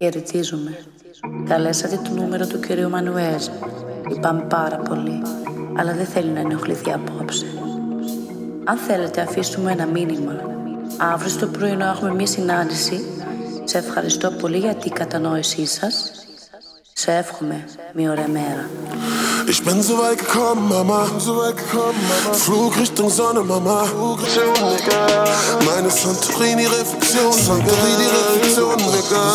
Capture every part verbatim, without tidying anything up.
Χαιρετίζουμε. Καλέσατε το νούμερο του κυρίου Μανουέζ. Λυπάμαι πάρα πολύ, αλλά δεν θέλει να ενοχληθεί απόψε. Αν θέλετε, αφήσουμε ένα μήνυμα. Αύριο στο πρωινό έχουμε μία συνάντηση. Σε ευχαριστώ πολύ για την κατανόησή σας. Σε εύχομαι μία ωραία μέρα. Ich bin so weit gekommen, Mama. So weit gekommen, Mama. Flug Richtung Sonne, Mama. Meine Santorini-Reflexion, Santorini-Reflexion, Nigga.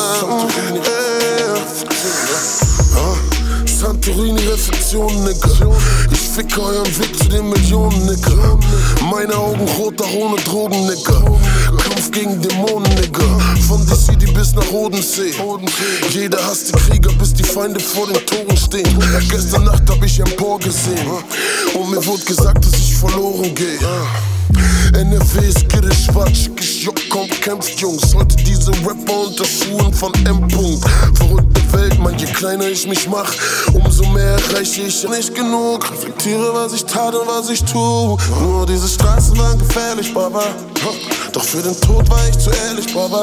Santorini-Reflexion, Nigga. Ich ficke euren Weg zu den Millionen, Nigga. Meine Augen rot, auch ohne Drogen, Nigga. Kampf gegen Dämonen, Nigga. Von D C bis nach Bodensee. Jeder hasst die Krieger, bis die Feinde vor den Toren stehen. Gestern Nacht hab ich Empor gesehen und mir wurde gesagt, dass ich verloren gehe. N R W ist Gidde schwarz, schickes Jock, kommt, kämpft, Jungs. Heute diese Rapper unter Schuhen von M. Verrückte Welt, man, je kleiner ich mich mach, umso mehr erreiche ich nicht genug. Reflektiere, was ich tat und was ich tu. Nur diese Straßen waren gefährlich, Baba. Doch für den Tod war ich zu ehrlich, Baba.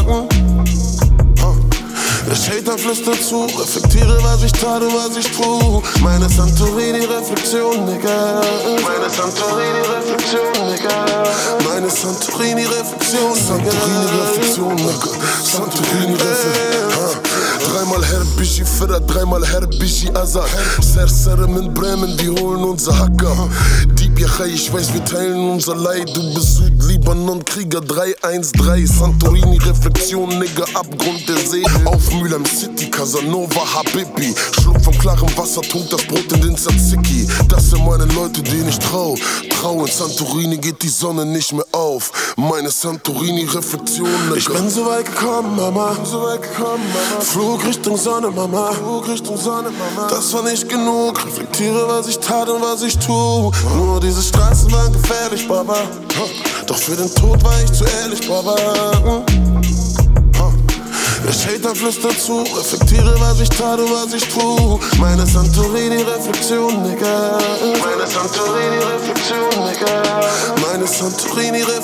Der Hater flüstert zu, reflektiere, was ich tat und was ich tu. Meine Santorini-Reflexion, Nigga. Meine Santorini-Reflexion, Nigga. Meine Santorini-Reflexion, Santorini-Reflexion, Nigga. Santorini-Reflexion. Dreimal Herbishi, Fira, dreimal Herbishi, Azad. Sersere mit Bremen, die holen unser Hacker. Dieb Yachai, ich weiß, wir teilen unser Leid. Du bist Südlibanon, Krieger drei eins drei. Santorini-Reflexion, Nigga, Abgrund der See. Auf Mülheim City, Casanova, Habibi. Schluck vom klaren Wasser, tunkt das Brot in den Tzatziki. Das sind meine Leute, denen ich trau. Trau, in Santorini geht die Sonne nicht mehr auf. Meine Santorini-Reflexion, Nigga. Ich bin so weit gekommen, Mama. So weit gekommen, Mama. Flug Richtung Sonne, Mama. Flug Richtung Sonne, Mama. Das war nicht genug. Reflektiere, was ich tat und was ich tu. Nur diese Straßen waren gefährlich, Baba. Doch für den Tod war ich zu ehrlich, Baba. Der Hater flüstert zu, reflektiere, was ich tat und was ich tu. Meine Santorini-Reflexion, Nigga. Meine Santorini-Reflexion, Nigga. Meine Santorini-Reflexion.